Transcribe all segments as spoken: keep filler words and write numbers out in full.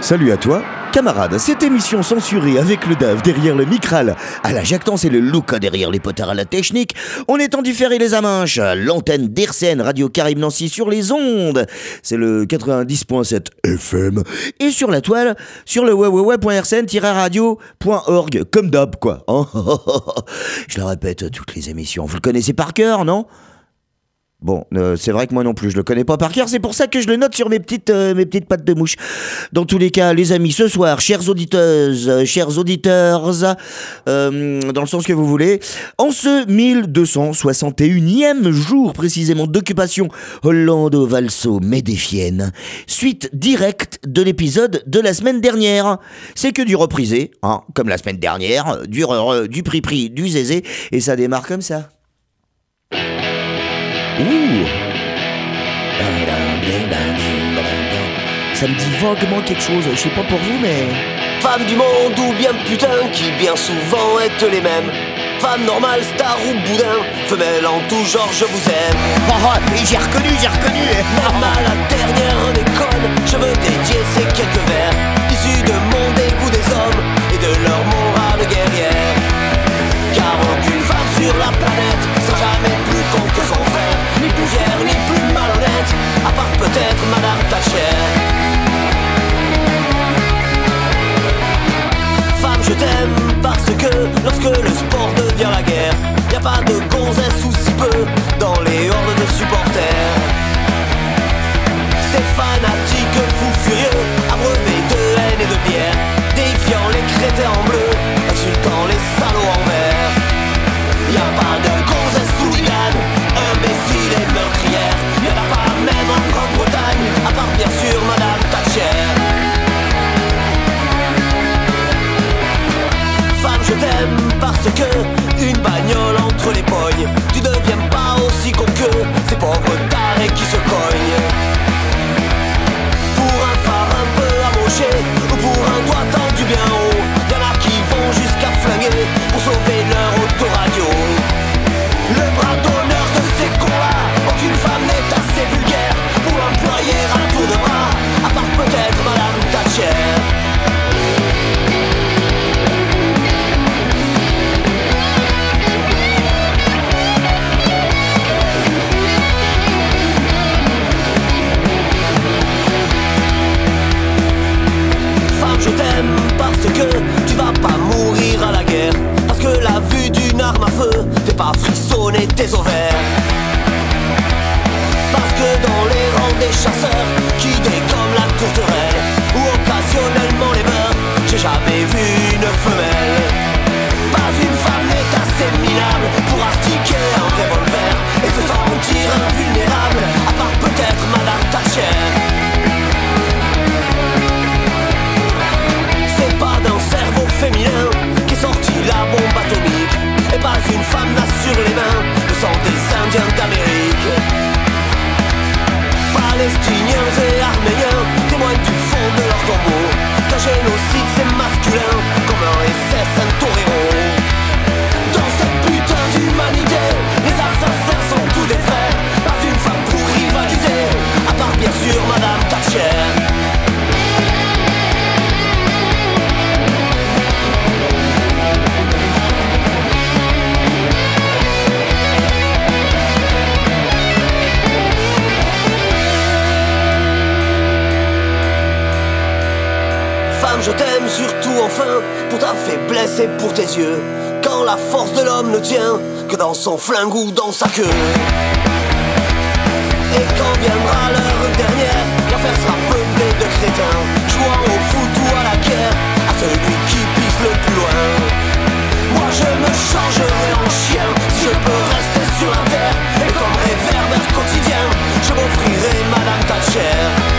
Salut à toi, camarade. Cette émission censurée avec le D A V derrière le micral, à la jactance et le look derrière les potards à la technique, on est en différé les amanches, l'antenne d'R C N Radio Caraïbes Nancy sur les ondes. C'est le quatre-vingt-dix point sept F M. Et sur la toile, sur le w w w point r c n tiret radio point org, comme d'hab quoi. Je le répète, toutes les émissions, vous le connaissez par cœur, non ? Bon, euh, c'est vrai que moi non plus, je le connais pas par cœur, c'est pour ça que je le note sur mes petites, euh, mes petites pattes de mouche. Dans tous les cas, les amis, ce soir, chères auditeuses, euh, chers auditeurs, euh, dans le sens que vous voulez, en ce mille deux cent soixante et unième jour précisément d'occupation hollando-valso-médéfienne, suite directe de l'épisode de la semaine dernière. C'est que du reprisé, hein, comme la semaine dernière, du re, du pri-pri, du zézé, et ça démarre comme ça. Ouh. Ça me dit vaguement quelque chose, je sais pas pour vous mais... Femmes du monde ou bien putain qui bien souvent êtes les mêmes. Femmes normales, stars ou boudin, femelles en tout genre je vous aime. Oh, oh j'ai reconnu, j'ai reconnu. Même à la dernière déconne, je veux dédier ces quelques vers issus de mon dégoût des hommes et de leur morale guerrière. Car aucune femme sur la planète sera jamais plus con que son frère, ni plus fière, ni plus malhonnête, à part peut-être Madame Thatcher. Femme, je t'aime parce que lorsque le sport devient la guerre, y a pas de gonzesse ou si peu dans les hordes de supporters. Ces fanatiques fous furieux, abreuvés de haine et de bière, défiant les crétins en bleu, insultant les salauds en vert. Y a pas de gonzesse hooligan, imbécile et meurtrière. Y en a pas même en Grande-Bretagne, à part bien sûr Madame Thatcher. Femme, je t'aime parce que une bagnole entre les pognes, tu deviens pas aussi con que ces pauvres tarés qui se cognent. Pour un phare un peu amoché, ou pour un doigt tendu bien haut, y'en a qui vont jusqu'à flinguer pour sauver leur autoradio. Le bras d'honneur de ces cons-là, aucune femme n'est assez vulgaire pour l'employer à tour de bras, à part peut-être Madame Thatcher. Je t'aime parce que tu vas pas mourir à la guerre, parce que la vue d'une arme à feu fait pas frissonner tes ovaires. Parce que dans les rangs des chasseurs qui dégomment la tourterelle, ou occasionnellement les meurs, j'ai jamais vu une femelle. Pas une femme n'est assez minable pour astiquer un revolver et se sentir invulnérable, à part peut-être Madame Thatcher. Féminin qui est sorti la bombe atomique, et pas une femme n'a sur les mains le sang des Indiens d'Amérique. Palestiniens et Arméniens témoignent du fond de leur tombeau qu'un génocide c'est masculin comme un S S, un torero. Dans cette putain d'humanité, les assassins sont tous des frères, pas une femme pour rivaliser, à part bien sûr Madame Thatcher. Je t'aime surtout enfin pour ta faiblesse et pour tes yeux, quand la force de l'homme ne tient que dans son flingue ou dans sa queue. Et quand viendra l'heure dernière, l'affaire sera peuplée de crétins jouant au foot ou à la guerre, à celui qui pisse le plus loin. Moi je me changerai en chien si je peux rester sur la terre, et comme réverbère quotidien, je m'offrirai Madame Thatcher.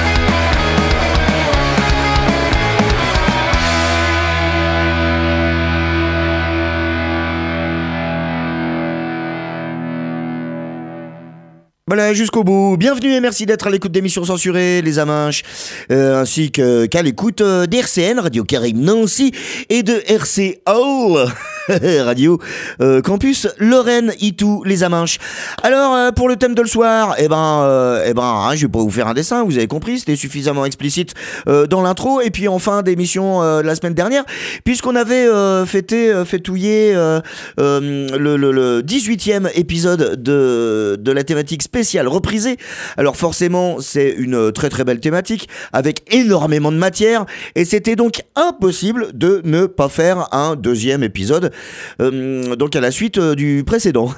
Voilà, jusqu'au bout. Bienvenue et merci d'être à l'écoute d'émissions censurées, les amanches, euh, ainsi que, qu'à l'écoute euh, d'R C N, Radio Caraïbes Nancy, et de R C O. Radio euh, Campus Lorraine, Itou, les Aminches. Alors euh, pour le thème de le soir, eh ben, euh, eh ben, hein, je vais pas vous faire un dessin, vous avez compris, c'était suffisamment explicite euh, dans l'intro. Et puis en fin d'émission euh, la semaine dernière, puisqu'on avait euh, fêté, euh, fêtouillé euh, euh, le, le, le dix-huitième épisode de, de la thématique spéciale reprisée. Alors forcément, c'est une très très belle thématique avec énormément de matière, et c'était donc impossible de ne pas faire un deuxième épisode, euh, donc à la suite euh, du précédent.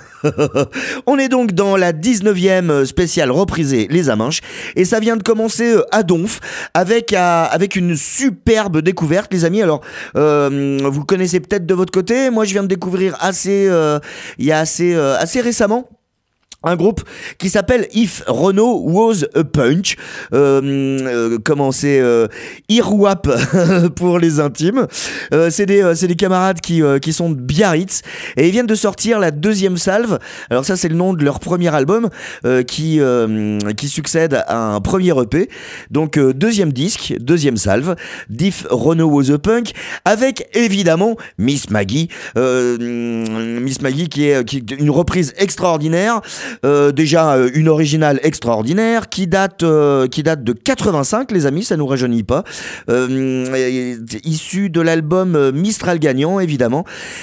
On est donc dans la dix-neuvième spéciale reprisée Les Aminches, et ça vient de commencer euh, à Donf avec, euh, avec une superbe découverte, les amis. Alors euh, vous connaissez peut-être de votre côté, moi je viens de découvrir assez, euh, il y a assez, euh, assez récemment un groupe qui s'appelle If Renault Was a Punk, euh, euh, comment c'est euh, Irwap pour les intimes. Euh, c'est des euh, c'est des camarades qui euh, qui sont de Biarritz, et ils viennent de sortir la deuxième salve. Alors ça, c'est le nom de leur premier album euh, qui euh, qui succède à un premier E P. Donc euh, deuxième disque, deuxième salve, d'If Renault Was a Punk, avec évidemment Miss Maggie, euh, Miss Maggie qui est, qui est une reprise extraordinaire. Euh, déjà euh, une originale extraordinaire qui date euh, qui date de quatre-vingt-cinq, les amis, ça nous rajeunit pas, euh, issu de l'album Mistral Gagnant, évidemment.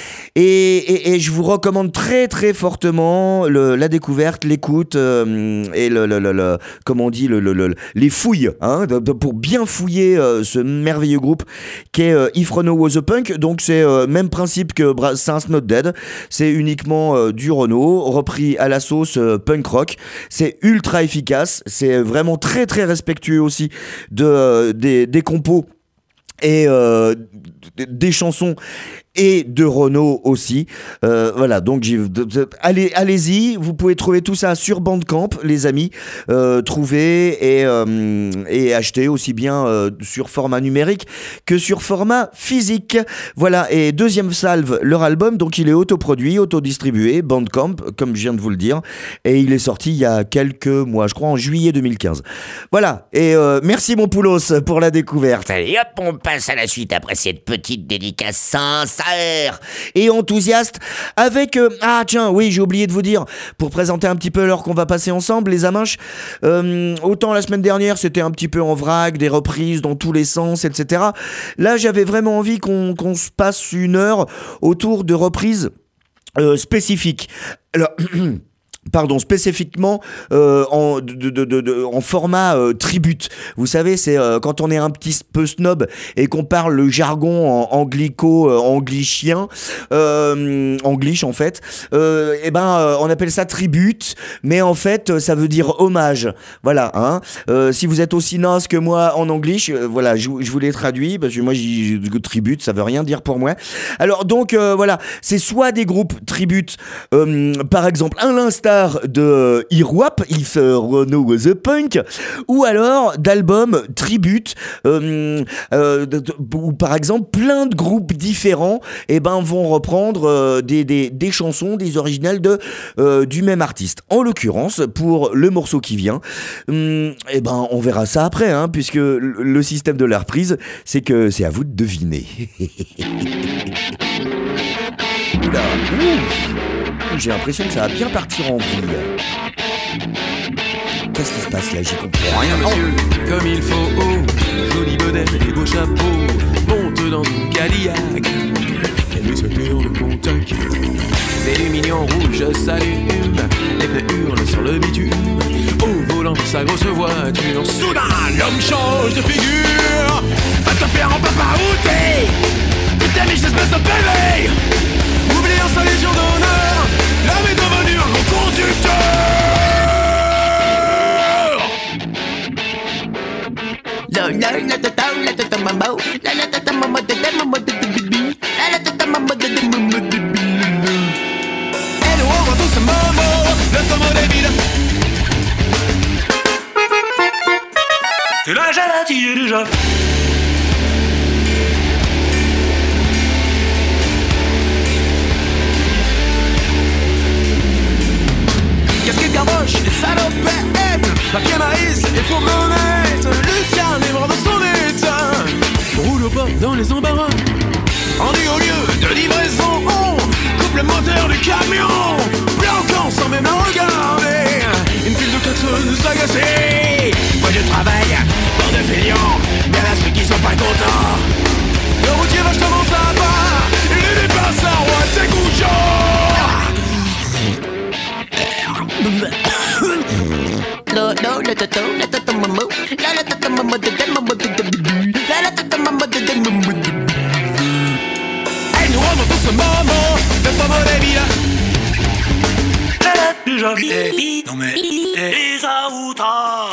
Et, et, et je vous recommande très très fortement le, la découverte, l'écoute euh, et le, le, le, le comment on dit le, le, le, les fouilles, hein, de, de, pour bien fouiller euh, ce merveilleux groupe qu'est euh, If Renault Was a Punk. Donc c'est euh, même principe que Bra- Saints Not Dead, c'est uniquement euh, du Renault repris à la sauce euh, punk rock. C'est ultra efficace, c'est vraiment très très respectueux aussi de euh, des, des compos et euh, des chansons et de Renault aussi. Euh, voilà, donc j'ai, allez, allez-y, vous pouvez trouver tout ça sur Bandcamp, les amis. Euh, trouver et, euh, et acheter aussi bien euh, sur format numérique que sur format physique. Voilà, et deuxième salve, leur album, donc il est autoproduit, autodistribué, Bandcamp, comme je viens de vous le dire, et il est sorti il y a quelques mois, je crois en juillet deux mille quinze. Voilà, et euh, merci mon Poulos pour la découverte. Et hop, on passe à la suite après cette petite dédicace sincère et enthousiaste avec euh, ah tiens oui j'ai oublié de vous dire, pour présenter un petit peu l'heure qu'on va passer ensemble, les Aminches, euh, autant la semaine dernière c'était un petit peu en vrac, des reprises dans tous les sens, etc. Là j'avais vraiment envie qu'on, qu'on se passe une heure autour de reprises euh, spécifiques. Alors Pardon, spécifiquement euh, en, de, de, de, de, en format euh, tribute. Vous savez, c'est euh, quand on est un petit peu snob et qu'on parle le jargon en anglico, euh, anglichien, euh, anglish en fait, euh, et ben euh, on appelle ça tribute, mais en fait ça veut dire hommage. Voilà, hein. Euh, si vous êtes aussi naze que moi en anglish, euh, voilà, je, je vous l'ai traduit parce que moi j'ai tribute, ça veut rien dire pour moi. Alors donc euh, voilà, c'est soit des groupes tribute, euh, par exemple à l'instar de Irwap, If Renault Was a Punk, ou alors d'albums tribute, euh, euh, de, de, où par exemple plein de groupes différents eh ben, vont reprendre euh, des, des, des chansons, des originales de, euh, du même artiste. En l'occurrence, pour le morceau qui vient, hum, eh ben, on verra ça après, hein, puisque le système de la reprise, c'est que c'est à vous de deviner. Oula, ouh. J'ai l'impression que ça va bien partir en vrille. Qu'est-ce qui se passe là? J'y comprends rien, monsieur, oh. Comme il faut, oh, joli bonnet et beau chapeau, monte dans une Cadillac, et lui sauter dans le contact. Des mignons rouges s'allument, les pneus hurlent sur le bitume, au volant de sa grosse voiture. Soudain, l'homme change de figure, va te faire en papa où t'es, putain, mais j'espèce de bébé. Oubliant sa légion d'honneur, l'homme est devenu un gros conducteur. La la la ta ta la ta ta mambo, la la ta ta mambo ta ta mambo ta ta bibi, la la ta ta mambo ta ta mambo ta bibi. Et nous on voit tous ce mambo, le tombeau des villes. Tu l'as déjà dit déjà. Casquette garboche et salopette, papier maïs et fourgonnette, Lucien libre de son état, roule au bord dans les embarras, rendu au lieu de livraison, on mambo. La la ta ta mambo de de mambo de de. La la ta ta mambo de de mambo de. Et nous rendons tous ce moment de Tomo débile. Du janvier, non mais les aoutas.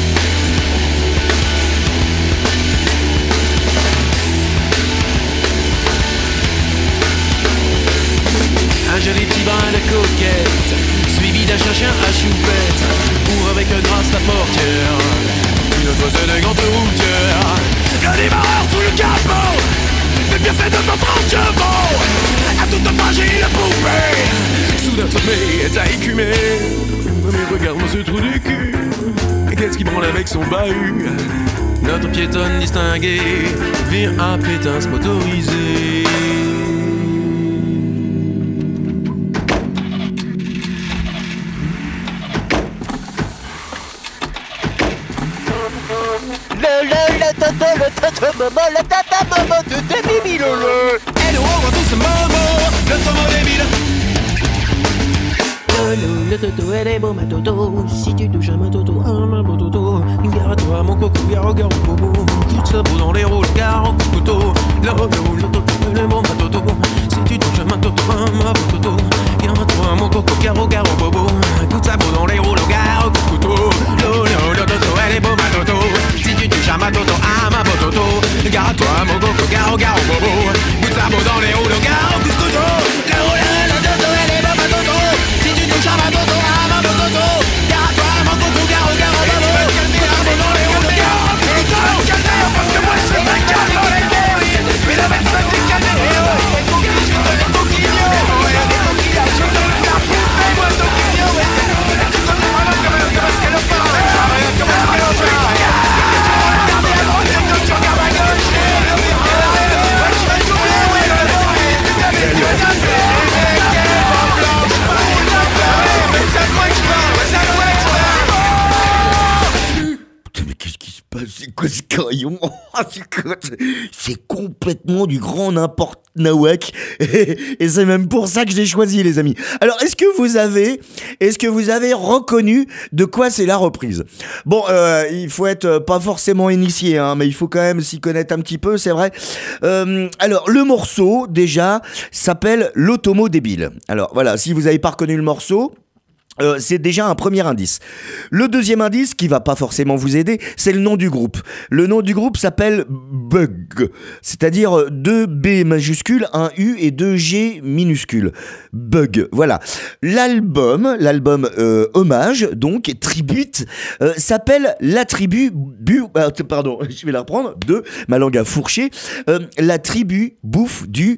Un joli petit brin de coquette, suivi d'un chien à choupette, ouvre avec grâce la portière, une autre élégante routière. Le démarreur sous le capot, fait bien fait deux cent trente chevaux, à toute fragile poupée, sous notre nez est à écumer. Mais regarde-moi ce trou du cul, qu'est-ce qui branle avec son bahut? Notre piétonne distinguée vire un pétasse motorisé. Le le le tata le tata maman le tata maman de demi le le. Et nous on voit tous ce moment, le Tomo débile. Le le toto elle est beau ma toto. Si tu touches à ma toto, à ma beau toto. Gare-toi mon coco, gare gare bobo. Coup de sabot dans les roues, gare en couteau. Le le le toto elle est beau ma toto. Si tu touches à ma toto, à ma beau toto. Gare-toi mon coco, gare gare bobo. Coup de sabot dans les roues, gare en couteau. Le le le toto elle est beau ma toto. Si tu touches à ma toto, à ma beau toto. Gare-toi mon coco, gare gare bobo. Coup de sabot dans les roues, gare en couteau. Le le le toto elle est beau ma toto. Si tu touches à ma toto, à ma beau toto. Gare-toi mon coco, gare gare bobo. Coup de sabot dans les roues, gare en couteau. Parce que moi je me calme dans les gueules. Mais la bête va te calmer. C'est quoi ce carillon? C'est complètement du grand n'importe nawak. Et, et c'est même pour ça que je l'ai choisi, les amis. Alors, est-ce que vous avez, est-ce que vous avez reconnu de quoi c'est la reprise? Bon, euh, il faut être pas forcément initié, hein, mais il faut quand même s'y connaître un petit peu, c'est vrai. Euh, alors, le morceau, déjà, s'appelle l'Automo débile. Alors, voilà, si vous n'avez pas reconnu le morceau, Euh, c'est déjà un premier indice. Le deuxième indice, qui va pas forcément vous aider, c'est le nom du groupe. Le nom du groupe s'appelle Bug, c'est-à-dire deux B majuscules, un U et deux G minuscules. Bug, voilà. L'album, l'album euh, hommage, donc tribute, euh, s'appelle La Tribu Bu... Euh, pardon, je vais la reprendre. Deux, ma langue a fourché. Euh, la Tribu bouffe du...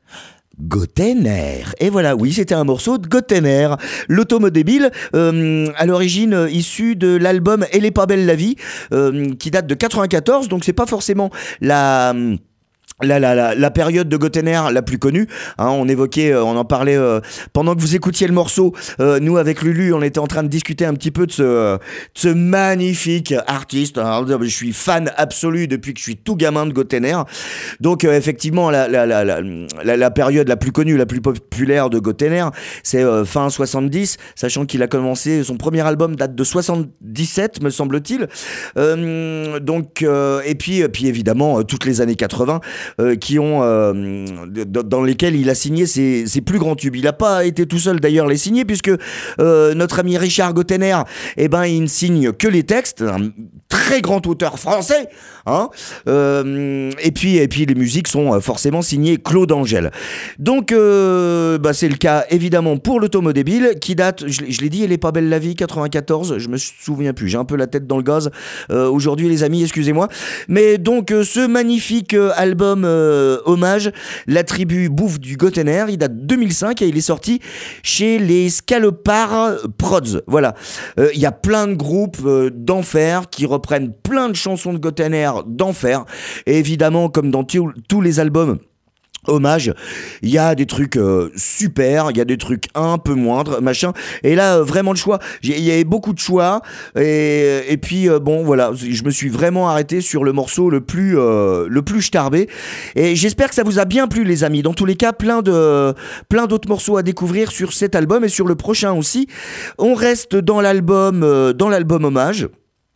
Gotenner. Et voilà, oui, c'était un morceau de Gotenner. L'Automo débile, euh, à l'origine euh, issu de l'album Elle est pas belle la vie, euh, qui date de quatre-vingt-quatorze, donc c'est pas forcément la... La, la, la, la période de Gotenner la plus connue, hein, on évoquait, euh, on en parlait euh, pendant que vous écoutiez le morceau. Euh, nous avec Lulu, on était en train de discuter un petit peu de ce, euh, de ce magnifique artiste. Alors, je suis fan absolu depuis que je suis tout gamin de Gotenner. Donc euh, effectivement, la, la, la, la, la, la période la plus connue, la plus populaire de Gotenner, c'est euh, fin soixante-dix, sachant qu'il a commencé, son premier album date de soixante-dix-sept, me semble-t-il. Euh, donc euh, et puis, puis évidemment euh, toutes les années quatre-vingts. Euh, qui ont euh, dans lesquels il a signé ses, ses plus grands tubes. Il n'a pas été tout seul d'ailleurs les signer, puisque euh, notre ami Richard Gotenner, eh ben il ne signe que les textes, un très grand auteur français, hein. Euh, et puis et puis les musiques sont forcément signées Claude Angel. Donc euh, bah, c'est le cas évidemment pour l'Automo débile, qui date, je, je l'ai dit, Elle est pas belle la vie, quatre-vingt-quatorze, je me souviens plus, j'ai un peu la tête dans le gaz euh, aujourd'hui les amis, excusez-moi. Mais donc euh, ce magnifique euh, album euh, hommage, La Tribu bouffe du Gotenner, il date de deux mille cinq et il est sorti chez les Scalopars Prods. Voilà, il euh, y a plein de groupes euh, d'enfer qui reprennent plein de chansons de Gotenner d'enfer, et évidemment comme dans t- tous les albums hommage, il y a des trucs euh, super, il y a des trucs un peu moindres, machin, et là euh, vraiment le choix, il y avait beaucoup de choix, et, et puis euh, bon voilà, je me suis vraiment arrêté sur le morceau le plus euh, le plus starbé, et j'espère que ça vous a bien plu les amis. Dans tous les cas, plein de plein d'autres morceaux à découvrir sur cet album et sur le prochain aussi. On reste dans l'album euh, dans l'album hommage.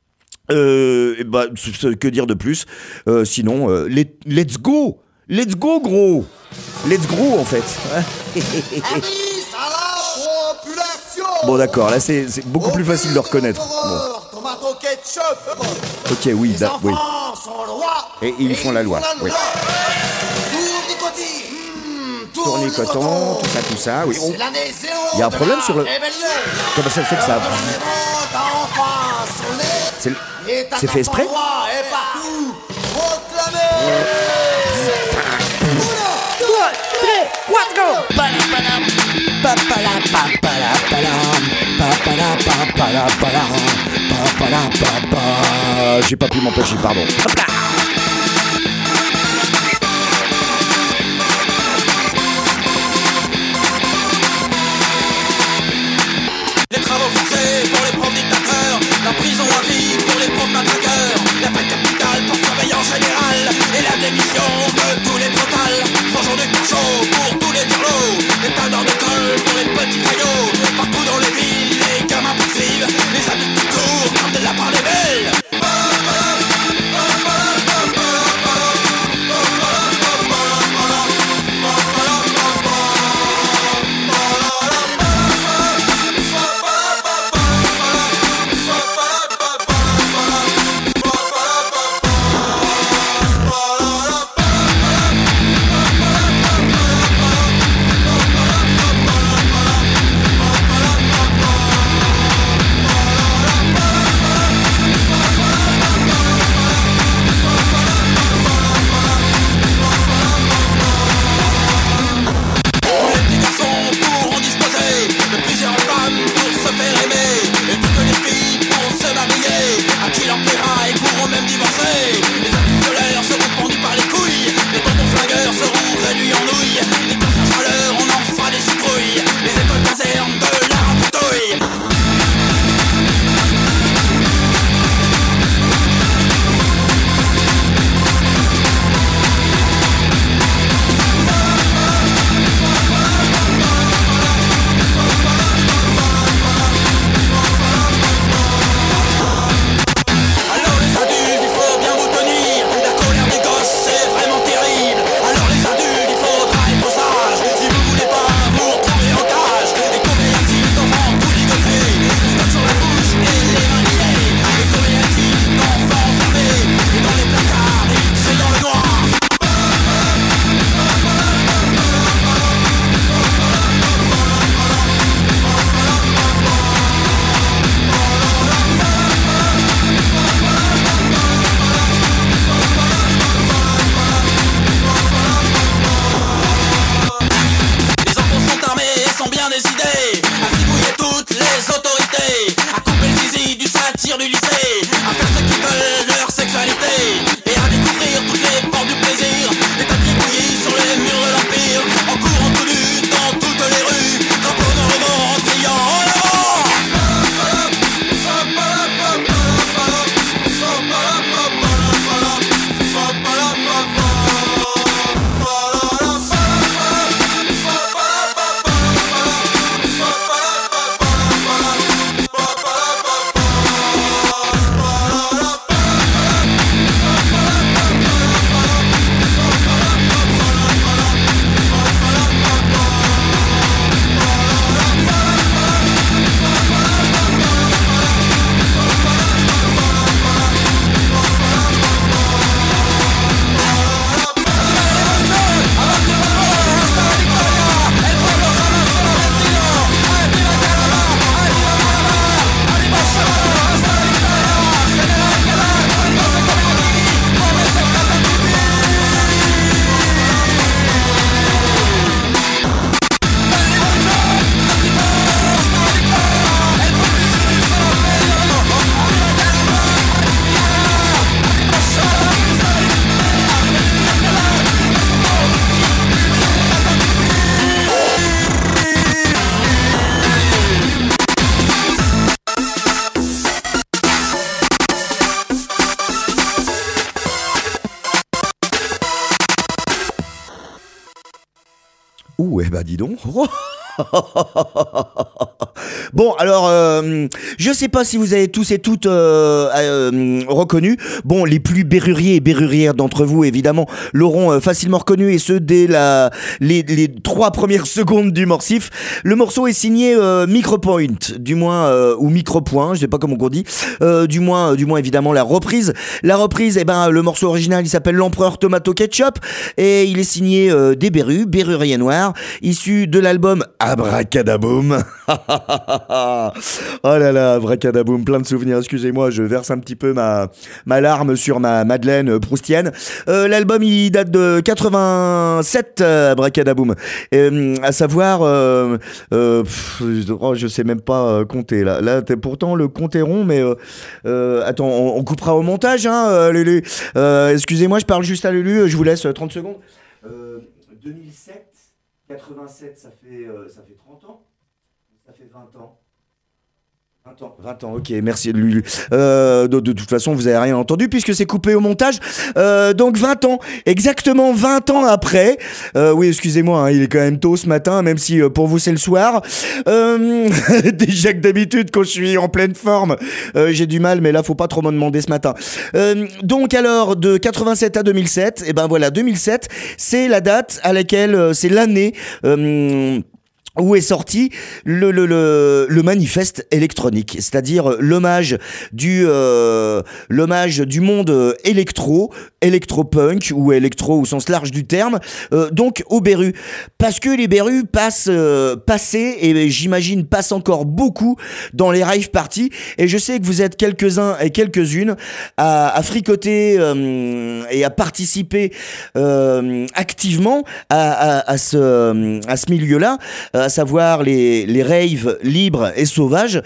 Euh, et bah, c- c- que dire de plus Euh, Sinon, euh, let- let's go Let's go, gros Let's go, en fait. Avis à la population. Bon, d'accord, là, c'est c'est beaucoup plus facile de le reconnaître. Bon. Horreur, tomato ketchup. Ok, oui, Les da- oui. enfants sont loi. Et ils font la loi, oui. Tournicotis. Mmh, Tournicoton, tout ça, tout ça, oui. On- C'est l'année zéro. Il y a un de problème la sur le- rébellion. Comment ça se fait que ça... Gouvernement d'enfants sont nés. C'est le- Et c'est fait exprès? à loi et partout. Proclamé. J'ai pas pu m'empêcher, pardon. Hop là. Les travaux forcés pour les profs dictateurs, la prison à vie pour les profs matraqueurs, la peine capitale pour surveillance générale et la démission de tous les brutales. Trois jours de cachot pour tous les turlots, des tas d'heures d'école pour les petits faillots. Partout dans les villes, les gamins poursuivent, les adultes qui courent comme des lapins des belles. Ouh, eh ben dis donc. Bon, alors, euh, je sais pas si vous avez tous et toutes euh, euh, reconnu. Bon, les plus berruriers et berrurières d'entre vous, évidemment, l'auront euh, facilement reconnu, et ce, dès la, les, les trois premières secondes du morsif. Le morceau est signé euh, Micropoint, du moins, euh, ou Micropoint, je sais pas comment on dit, euh, du moins, euh, du moins, évidemment, la reprise. La reprise, eh ben, le morceau original, il s'appelle L'Empereur Tomato Ketchup, et il est signé euh, des Berru, Berrurier Noir, issu de l'album Abracadaboum. Oh là là, Abracadaboum, plein de souvenirs, excusez-moi, je verse un petit peu ma, ma larme sur ma Madeleine proustienne. Euh, l'album, il date de quatre-vingt-sept, euh, Abracadaboum, euh, à savoir, euh, euh, pff, oh, je sais même pas euh, compter, là, là t'es, pourtant le compte est rond, mais euh, euh, attends, on, on coupera au montage, hein, euh, Lulu. Euh, excusez-moi, je parle juste à Lulu, je vous laisse trente secondes. Euh, deux mille sept, quatre-vingt-sept, ça fait, euh, ça fait trente ans, ça fait vingt ans. vingt ans, vingt ans, ok, merci Lulu. Euh, de, de toute façon, vous avez rien entendu puisque c'est coupé au montage. Euh, donc vingt ans, exactement vingt ans après. Euh, oui, excusez-moi, hein, il est quand même tôt ce matin, même si euh, pour vous c'est le soir. Euh, déjà que d'habitude, quand je suis en pleine forme, euh, j'ai du mal, mais là, faut pas trop m'en demander ce matin. Euh, donc alors, de quatre-vingt-sept à deux mille sept, et ben voilà, deux mille sept, c'est la date à laquelle, euh, c'est l'année... Euh, où est sorti le, le, le, le manifeste électronique, c'est-à-dire l'hommage du, euh, l'hommage du monde électro, électropunk ou électro au sens large du terme, euh, donc aux Berru. Parce que les Berru passent, euh, passaient, et j'imagine passent encore beaucoup dans les rave parties, et je sais que vous êtes quelques-uns et quelques-unes à, à fricoter euh, et à participer euh, activement à, à, à, ce, à ce milieu-là, à savoir les, les raves libres et sauvages.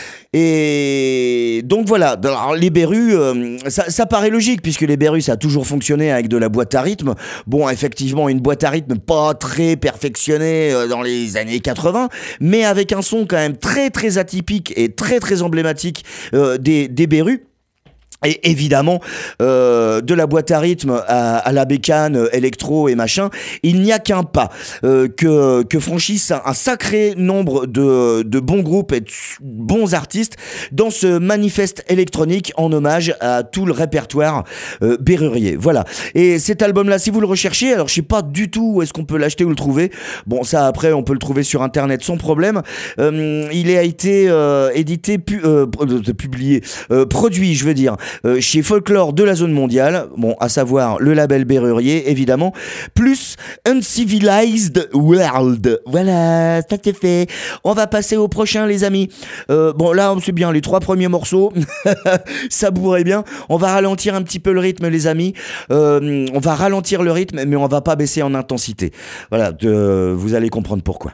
Et donc voilà, alors les Berru, euh, ça, ça paraît logique puisque les Berru, ça a toujours fonctionné avec de la boîte à rythme. Bon, effectivement, une boîte à rythme pas très perfectionnée euh, dans les années quatre-vingts, mais avec un son quand même très très atypique et très très emblématique euh, des, des Berru. Et évidemment, euh, de la boîte à rythme à, à la bécane, euh, électro et machin, il n'y a qu'un pas euh, que, que franchissent un, un sacré nombre de, de bons groupes et de bons artistes dans ce manifeste électronique en hommage à tout le répertoire euh, berrurier. Voilà. Et cet album-là, si vous le recherchez, alors je sais pas du tout où est-ce qu'on peut l'acheter ou le trouver. Bon, ça après, on peut le trouver sur Internet sans problème. Euh, il a été euh, édité, pu, euh, publié, euh, produit, je veux dire. Euh, chez Folklore de la zone mondiale, bon, à savoir le label Berrurier, évidemment, plus Uncivilized World. Voilà, ça c'est fait. On va passer au prochain, les amis. Euh, bon, là, c'est bien, les trois premiers morceaux, ça bourrait bien. On va ralentir un petit peu le rythme, les amis. Euh, on va ralentir le rythme, mais on va pas baisser en intensité. Voilà, de, vous allez comprendre pourquoi.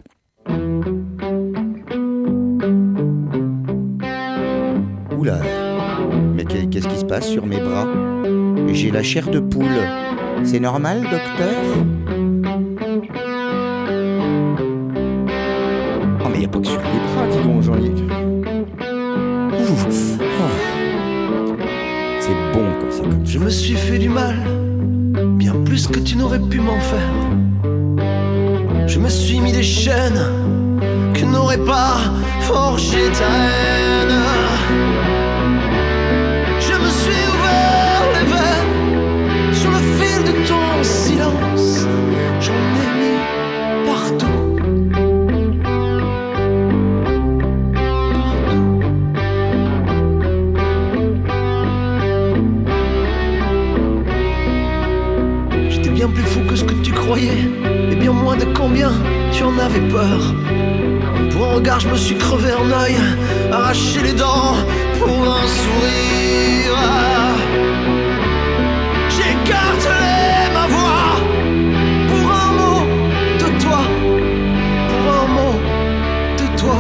Oula. Mais qu'est-ce qui se passe sur mes bras? J'ai la chair de poule. C'est normal, docteur? Oh, mais il n'y a pas que sur les bras, dis donc, j'en ai... Ouf. Oh. C'est bon quand c'est comme ça. Je me suis fait du mal, bien plus que tu n'aurais pu m'en faire. Je me suis mis des chaînes que n'aurait pas forgé ta haine. Je me suis ouvert les veines sur le fil de ton silence. J'en ai mis partout, partout. J'étais bien plus fou que ce que tu croyais, et bien moins de combien tu en avais peur. Pour un regard, je me suis crevé un œil, arraché les dents pour un sourire. J'écartelais ma voix pour un mot de toi, pour un mot de toi.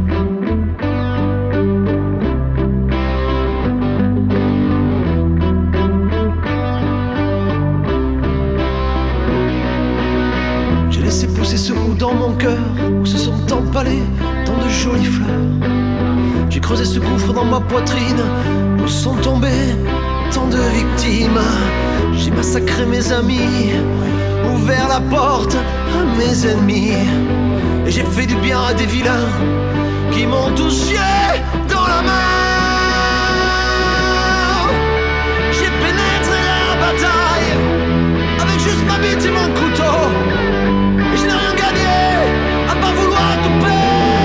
J'ai laissé pousser ce mot dans mon cœur où se sont empalées tant de jolies fleurs. J'ai creusé ce gouffre dans ma poitrine où sont tombées tant de victimes. J'ai massacré mes amis, ouvert la porte à mes ennemis. Et j'ai fait du bien à des vilains qui m'ont touché dans la main. J'ai pénétré la bataille avec juste ma bite et mon couteau, et je n'ai rien gagné à pas vouloir tout perdre.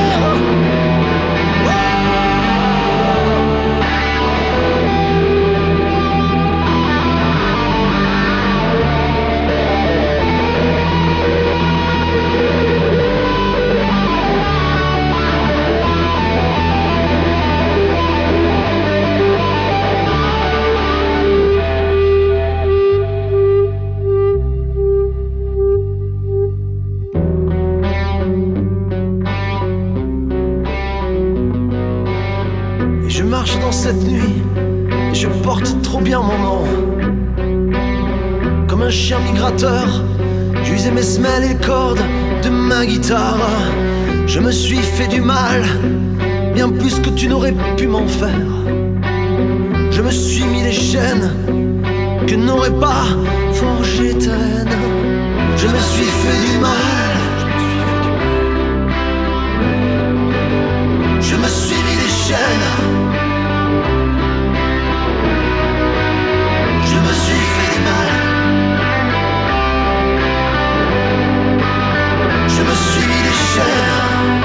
Je marche dans cette nuit et je porte trop bien mon nom. Comme un chien migrateur, j'usais mes semelles et les cordes de ma guitare. Je me suis fait du mal, bien plus que tu n'aurais pu m'en faire. Je me suis mis des chaînes que n'aurait pas forgé ta haine. Je me suis fait du mal. Je me suis mis des chaînes. Je me suis fait du mal. Je me suis mis des chaînes.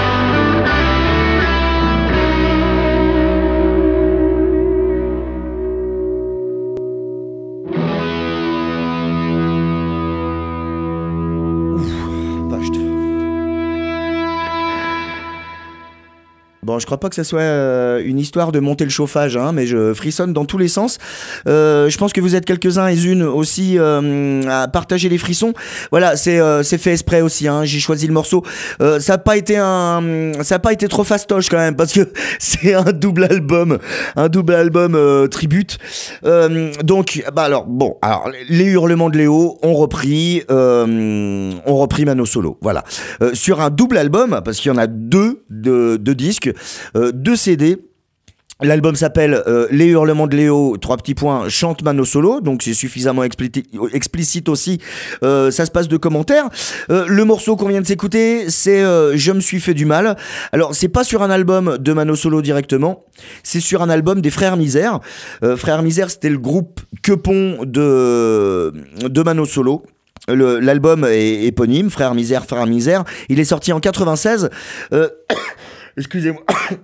Bon, je crois pas que ça soit euh, une histoire de monter le chauffage, hein, mais je frissonne dans tous les sens. Euh, je pense que vous êtes quelques-uns et unes aussi euh, à partager les frissons. Voilà, c'est euh, c'est fait exprès aussi. Hein, j'ai choisi le morceau. Euh, ça a pas été un, ça a pas été trop fastoche quand même parce que c'est un double album, un double album euh, tribute. Euh, donc, bah alors bon, alors les hurlements de Léo ont repris, euh, ont repris Mano Solo. Voilà, euh, sur un double album parce qu'il y en a deux de, de disques. Euh, deux C D. L'album s'appelle euh, Les Hurlements de Léo, trois petits points, chante Mano Solo, donc c'est suffisamment explicite, explicite aussi, euh, ça se passe de commentaires. Euh, le morceau qu'on vient de s'écouter, c'est euh, Je me suis fait du mal. Alors c'est pas sur un album de Mano Solo directement, c'est sur un album des Frères Misère. Euh, Frères Misère, c'était le groupe quepon de, de Mano Solo. Le, l'album est éponyme, Frères Misère, Frères Misère. Il est sorti en quatre-vingt-seize. Euh, excusez-moi.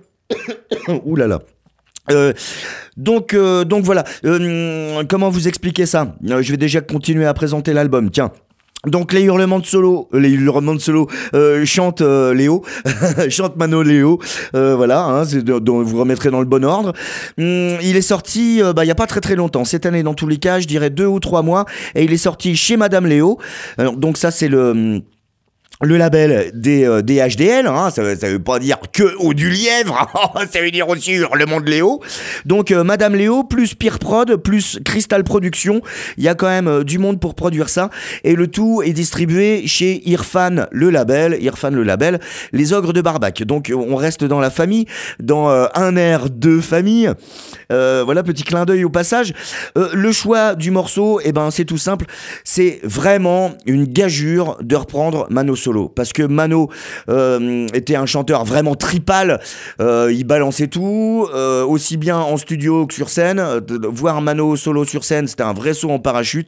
Ouh là là. Euh, donc, euh, donc voilà. Euh, comment vous expliquer ça ? euh, Je vais déjà continuer à présenter l'album. Tiens. Donc les hurlements de solo, les hurlements de solo euh, chante euh, Léo, chante Mano Léo, euh, voilà, hein, c'est de, de, vous remettrez dans le bon ordre. Hum, il est sorti, euh, bah il y a pas très très longtemps, cette année dans tous les cas, je dirais deux ou trois mois, et il est sorti chez Madame Léo. Alors, donc ça c'est le Le label des, euh, des H D L, hein, ça, ça veut pas dire que au du lièvre, ça veut dire aussi Hurlement de Léo. Donc euh, Madame Léo, plus Pire Prod, plus Crystal Production, il y a quand même euh, du monde pour produire ça. Et le tout est distribué chez Irfan, le label, Irfan le label, Les Ogres de Barbac. Donc on reste dans la famille, dans euh, un air de famille. Euh, voilà, petit clin d'œil au passage. Euh, le choix du morceau, eh ben c'est tout simple, c'est vraiment une gageure de reprendre Mano Solo, parce que Mano euh, était un chanteur vraiment tripal, euh, il balançait tout, euh, aussi bien en studio que sur scène. Voir Mano Solo sur scène, c'était un vrai saut en parachute.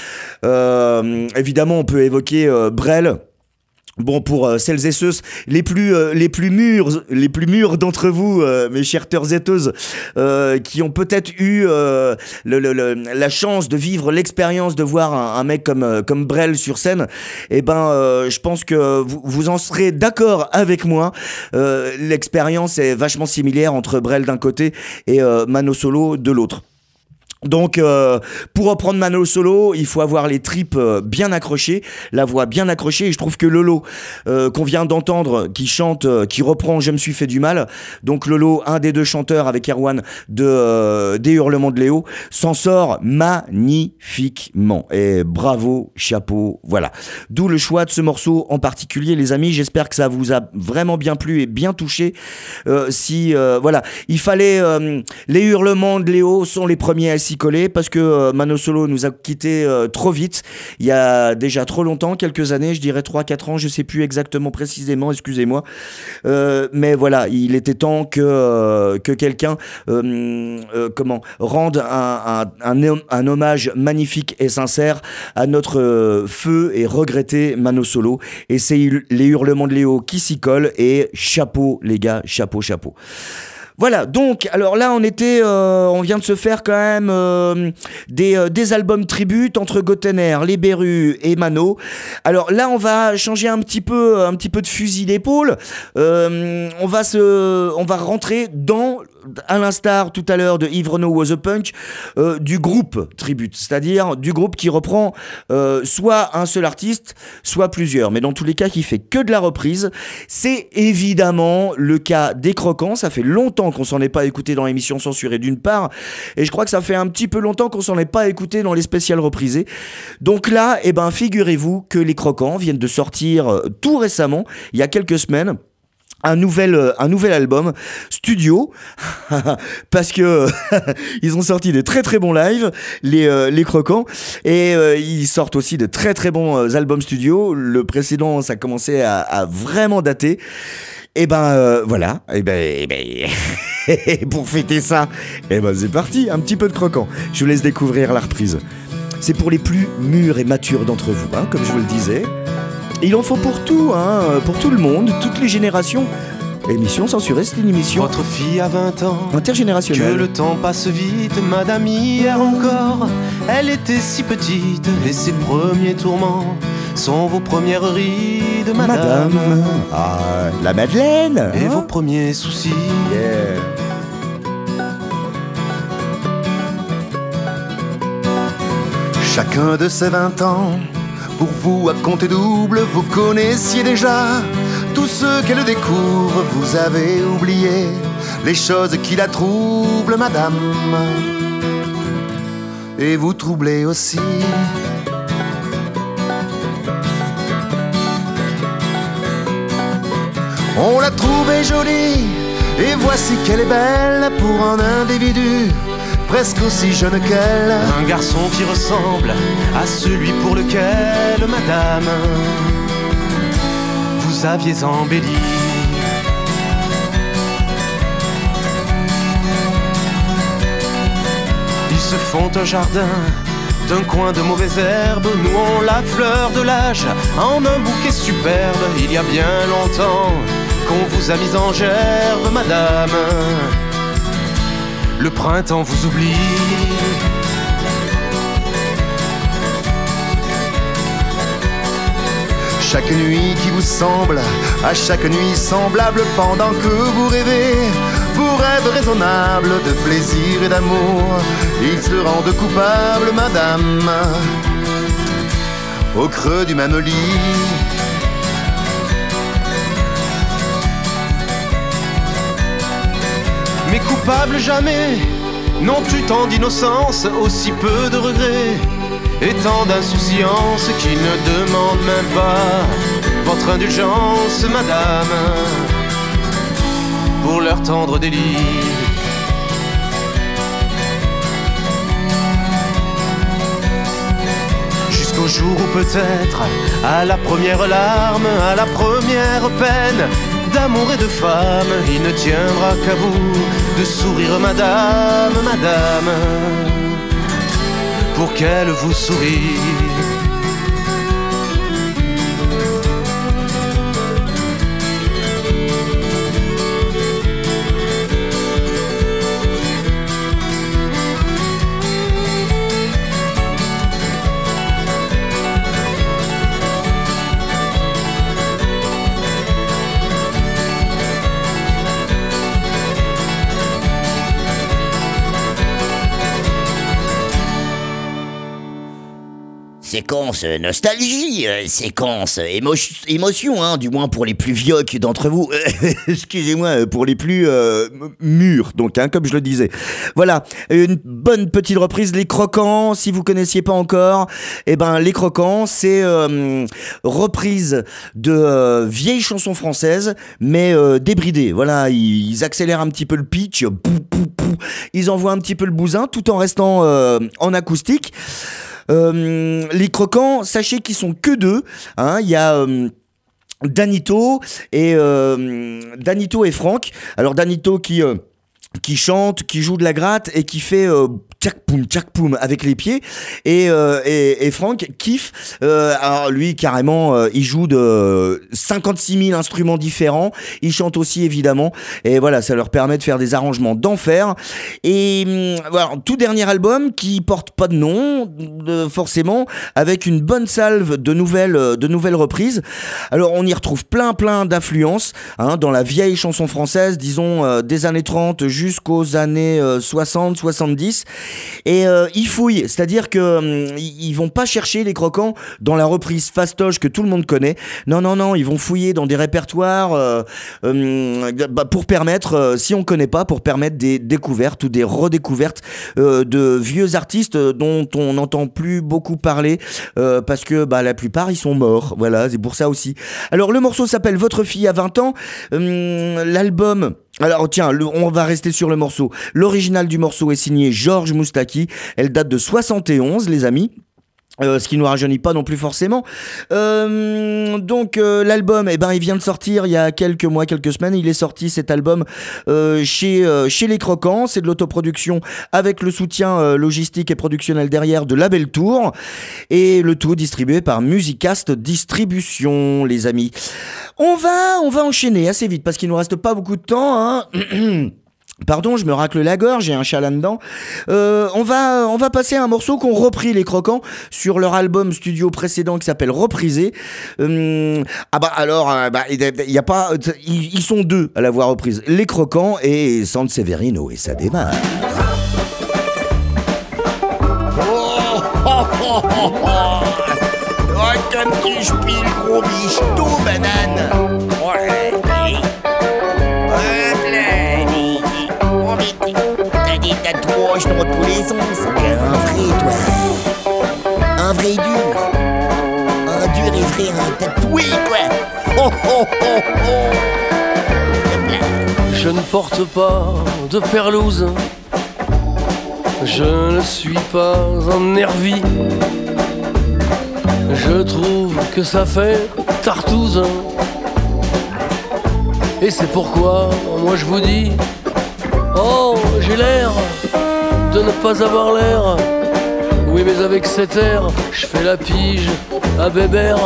Euh, évidemment, on peut évoquer euh, Brel. Bon, pour euh, celles et ceux les plus euh, les plus mûrs les plus mûrs d'entre vous, euh, mes chers teurs-êteuses, euh, qui ont peut-être eu euh, le, le, le, la chance de vivre l'expérience de voir un, un mec comme euh, comme Brel sur scène, et eh ben euh, je pense que vous, vous en serez d'accord avec moi. Euh, l'expérience est vachement similaire entre Brel d'un côté et euh, Mano Solo de l'autre. Donc euh, pour reprendre Mano Solo, il faut avoir les tripes euh, bien accrochées, la voix bien accrochée, et je trouve que Lolo euh, qu'on vient d'entendre, qui chante, euh, qui reprend Je me suis fait du mal, donc Lolo, un des deux chanteurs avec Erwan de euh, des Hurlements de Léo, s'en sort magnifiquement, et bravo, chapeau, voilà. D'où le choix de ce morceau en particulier, les amis. J'espère que ça vous a vraiment bien plu et bien touché. Euh, si euh, voilà, il fallait euh, les Hurlements de Léo sont les premiers à s'y coller parce que euh, Mano Solo nous a quittés euh, trop vite, il y a déjà trop longtemps, quelques années, je dirais trois quatre ans, je sais plus exactement précisément, excusez-moi. Euh, mais voilà, il était temps que, euh, que quelqu'un euh, euh, comment, rende un, un, un, un hommage magnifique et sincère à notre euh, feu et regretté Mano Solo. Et c'est les hurlements de Léo qui s'y collent et chapeau les gars, chapeau, chapeau. Voilà, donc, alors là, on était, euh, on vient de se faire quand même euh, des, euh, des albums tributes entre Gotenner, Les Berus et Mano. Alors là, on va changer un petit peu, un petit peu de fusil d'épaule. Euh, on va se, on va rentrer dans, à l'instar tout à l'heure de Yves Renaud Was a Punk, euh, du groupe tribute, c'est-à-dire du groupe qui reprend euh, soit un seul artiste, soit plusieurs, mais dans tous les cas, qui fait que de la reprise. C'est évidemment le cas des Croquants. Ça fait longtemps qu'on s'en est pas écouté dans l'émission censurée d'une part, et je crois que ça fait un petit peu longtemps qu'on s'en est pas écouté dans les spéciales reprisées. Donc là, eh ben, figurez-vous que les Croquants viennent de sortir euh, tout récemment, il y a quelques semaines, un nouvel, euh, un nouvel album studio parce que ils ont sorti des très très bons lives, les, euh, les Croquants, et euh, ils sortent aussi de très très bons euh, albums studio. Le précédent, ça commençait à, à vraiment dater. Et ben euh, voilà, et ben, et ben pour fêter ça, et ben c'est parti, un petit peu de Croquant. Je vous laisse découvrir la reprise. C'est pour les plus mûrs et matures d'entre vous, hein, comme je vous le disais. Et il en faut pour tout, hein, pour tout le monde, toutes les générations. Émission censurée, c'est une émission. Votre fille a vingt ans, intergénérationnelle. Que le temps passe vite, madame, hier encore. Elle était si petite, et ses premiers tourments sont vos premières rides, madame. Madame. Ah, la Madeleine. Et hein, vos premiers soucis. Yeah. Chacun de ses vingt ans, pour vous à compter double, vous connaissiez déjà tous ceux qu'elle découvre. Vous avez oublié les choses qui la troublent, madame. Et vous troublez aussi. On l'a trouvée jolie, et voici qu'elle est belle pour un individu presque aussi jeune qu'elle. Un garçon qui ressemble à celui pour lequel, madame, vous aviez embelli. Ils se font un jardin d'un coin de mauvaises herbes. Nous on la fleur de l'âge en un bouquet superbe. Il y a bien longtemps qu'on vous a mis en gerbe, madame. Le printemps vous oublie. Chaque nuit qui vous semble, à chaque nuit semblable, pendant que vous rêvez, vos rêves raisonnables de plaisir et d'amour, ils se rendent coupables, madame, au creux du même lit. Mais coupable jamais, non tu tant d'innocence, aussi peu de regrets, et tant d'insouciance qui ne demande même pas votre indulgence, madame, pour leur tendre délit. Jusqu'au jour où peut-être, à la première larme, à la première peine d'amour et de femme, il ne tiendra qu'à vous de sourire, madame, madame, pour qu'elle vous sourie. séquence nostalgie, euh, séquence émo- émotion, hein, du moins pour les plus vieux d'entre vous. Excusez-moi, pour les plus euh, mûrs, donc, hein, comme je le disais. Voilà, une bonne petite reprise, Les Croquants, si vous connaissiez pas encore. Eh ben, Les Croquants, c'est euh, reprise de euh, vieilles chansons françaises, mais euh, débridées. Voilà, ils, ils accélèrent un petit peu le pitch, pou, pou, pou. Ils envoient un petit peu le bousin, tout en restant euh, en acoustique. Euh, les Croquants, sachez qu'ils sont que deux. Hein, il y a euh, Danito et euh, Danito et Franck. Alors Danito qui euh, qui chante, qui joue de la gratte et qui fait euh, tchac poum tchac poum avec les pieds, et euh, et, et Franck kiffe. Euh, alors lui carrément euh, il joue de cinquante-six mille instruments différents, il chante aussi évidemment, et voilà, ça leur permet de faire des arrangements d'enfer. Et hum, voilà, tout dernier album qui porte pas de nom de, forcément, avec une bonne salve de nouvelles de nouvelles reprises. Alors on y retrouve plein plein d'influences, hein, dans la vieille chanson française, disons euh, des années trente jusqu'aux années euh, soixante soixante-dix. Et euh, ils fouillent, c'est-à-dire que euh, ils vont pas chercher Les Croquants dans la reprise fastoche que tout le monde connaît. Non, non, non, ils vont fouiller dans des répertoires euh, euh, bah, pour permettre, euh, si on connaît pas, pour permettre des découvertes ou des redécouvertes euh, de vieux artistes dont on n'entend plus beaucoup parler euh, parce que bah, la plupart ils sont morts. Voilà, c'est pour ça aussi. Alors le morceau s'appelle Votre fille a vingt ans. Euh, l'album... Alors tiens, le, on va rester sur le morceau. L'original du morceau est signé Georges Moustaki. Elle date de soixante et onze, les amis. Euh, ce qui nous rajeunit pas non plus forcément. Euh, donc euh, l'album, eh ben, il vient de sortir il y a quelques mois, quelques semaines. Il est sorti, cet album, euh, chez euh, chez Les Croquants. C'est de l'autoproduction avec le soutien euh, logistique et productionnel derrière de Label Tour, et le tout distribué par Musicast Distribution, les amis. On va on va enchaîner assez vite parce qu'il nous reste pas beaucoup de temps, hein. Pardon, je me racle la gorge, j'ai un chat là-dedans. Euh, on va, on va passer à un morceau qu'ont repris Les Croquants sur leur album studio précédent qui s'appelle Reprisé. Euh, ah bah alors, euh, bah, il y a pas, ils, ils sont deux à l'avoir reprise, Les Croquants et San Severino, et ça démarre. Oh, oh, oh, oh, oh. Oh, comme tu spiles, gros biche, tout banane. Ouais, oui. T'as des tatouages dans tous les sens. Un vrai, toi. Un vrai dur. Un dur et vrai, un tatoué, quoi. Oh, oh, oh, oh. Je ne porte pas de perlouse. Je ne suis pas un nervi. Je trouve que ça fait tartouze. Et c'est pourquoi, moi je vous dis, oh, j'ai l'air de ne pas avoir l'air. Oui, mais avec cet air, je fais la pige à Bébert.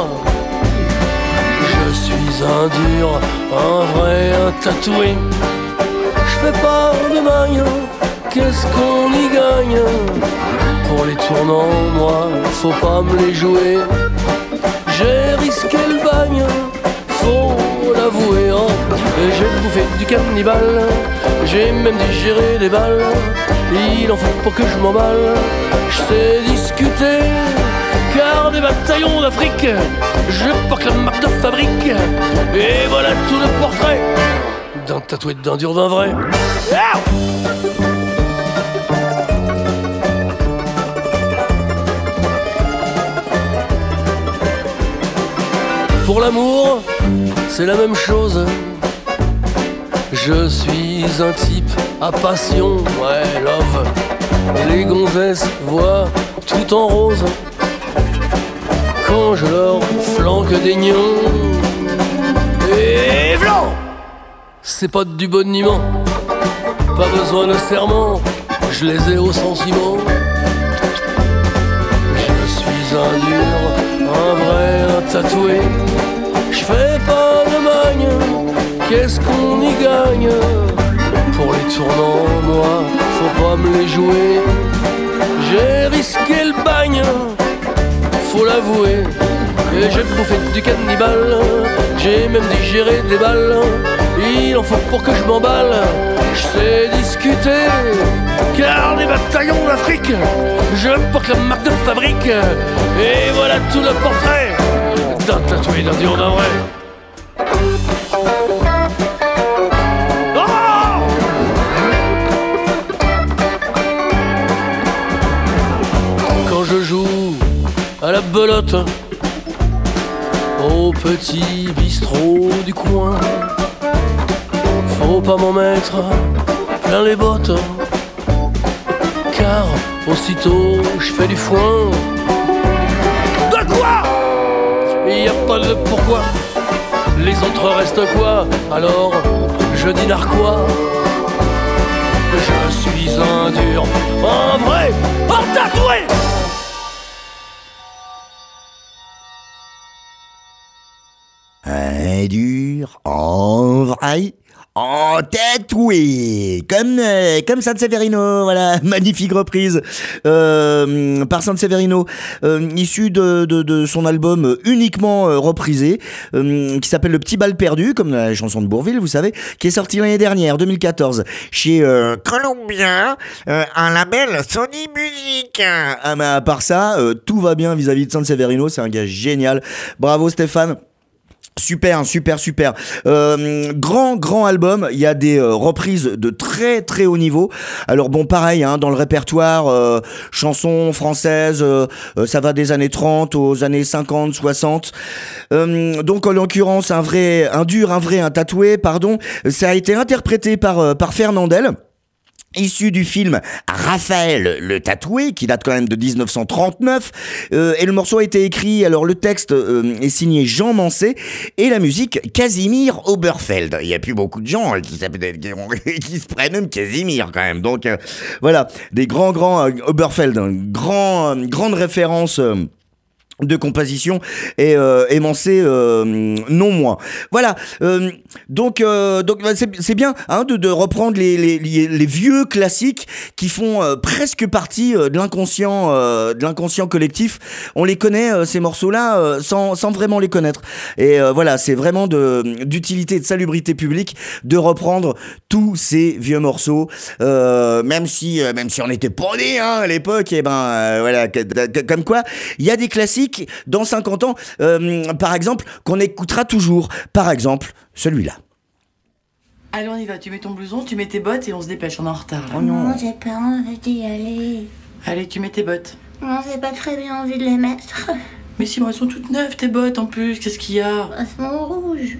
Je suis un dur, un vrai, un tatoué. Je fais pas de maille, qu'est-ce qu'on y gagne? Pour les tournants, moi, faut pas me les jouer. J'ai risqué le bagne, faut l'avouer, hein. Et j'ai bouffé du cannibale, j'ai même digéré des balles. Il en faut pour que je m'emballe. Je sais discuter, car des bataillons d'Afrique, je porte la marque de fabrique. Et voilà tout le portrait d'un tatoué, d'un dur, d'un vrai. Ah! Pour l'amour, c'est la même chose. Je suis un type à passion, ouais, love. Les gonzesses voient tout en rose quand je leur flanque des nions. Et vlan, c'est pas du boniment, pas besoin de serment, je les ai au sentiment. Je suis un dur, un vrai, un tatoué. Je fais pas de magne, qu'est-ce qu'on y gagne? Pour les tournants, moi, faut pas me les jouer. J'ai risqué le bagne, faut l'avouer. Et j'ai bouffé du cannibale, j'ai même digéré des balles. il en faut pour que je m'emballe. Je sais discuter, car les bataillons d'Afrique, je porte la marque de fabrique. Et voilà tout le portrait d'un tatoué d'un dieu d'un vrai. Quand je joue à la belote au petit bistrot du coin, faut pas m'en mettre plein les bottes, car aussitôt je fais du foin. De quoi? Y a pas de pourquoi. Les autres restent quoi? Alors je dis narquois. Je suis un dur, un vrai, un tatoué. Un dur, en vrai, en tatoué, comme euh, comme Sanseverino, voilà, magnifique reprise euh, par Sanseverino, euh, issue de, de de son album uniquement euh, reprisé, euh, qui s'appelle Le Petit Bal Perdu, comme la chanson de Bourvil, vous savez, qui est sorti l'année dernière, deux mille quatorze, chez euh, Columbia, euh, un label Sony Music. Ah mais à part ça, euh, tout va bien vis-à-vis de Sanseverino, c'est un gars génial. Bravo Stéphane. Super, super, super. Euh, grand, grand album. Il y a des euh, reprises de très, très haut niveau. Alors bon, pareil, hein, dans le répertoire, euh, chansons françaises, euh, euh, ça va des années trente aux années cinquante, soixante. Euh, donc en l'occurrence, un vrai, un dur, un vrai, un tatoué, pardon. Ça a été interprété par euh, par Fernandel, issu du film Raphaël le tatoué, qui date quand même de dix-neuf cent trente-neuf, euh, et le morceau a été écrit, alors le texte euh, est signé Jean Mancé, et la musique Casimir Oberfeld. Il y a plus beaucoup de gens euh, qui, qui, qui se prénomment Casimir quand même, donc euh, voilà, des grands grands euh, Oberfeld, hein, grand, euh, grande référence euh, de composition et euh, émancé euh, non moins. Voilà. Euh, donc euh, donc c'est, c'est bien hein, de, de reprendre les, les, les, les vieux classiques qui font euh, presque partie euh, de l'inconscient euh, de l'inconscient collectif. On les connaît euh, ces morceaux-là euh, sans sans vraiment les connaître. Et euh, voilà, c'est vraiment de d'utilité et de salubrité publique de reprendre tous ces vieux morceaux, euh, même si euh, même si on n'était pas nés hein, à l'époque. Et ben euh, voilà, comme quoi il y a des classiques dans cinquante ans, euh, par exemple, qu'on écoutera toujours. Par exemple, celui-là. Allez, on y va. Tu mets ton blouson, tu mets tes bottes et on se dépêche, on est en retard. Oh non, j'ai pas envie d'y aller. Allez, tu mets tes bottes. Non, j'ai pas très bien envie de les mettre. Mais si, moi, elles sont toutes neuves, tes bottes, en plus. Qu'est-ce qu'il y a? Elles sont rouges.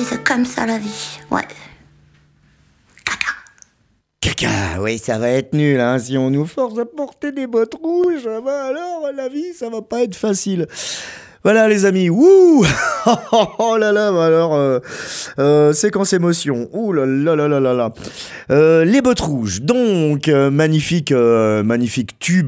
puis c'est comme ça la vie, ouais. Caca, oui, ça va être nul, hein. Si on nous force à porter des bottes rouges, bah alors, la vie, ça va pas être facile. Voilà, les amis, wouh. Oh là là, bah alors, euh, euh, séquence émotion, ouh là là là là là là. Euh, les bottes rouges, donc, euh, magnifique, euh, magnifique tube.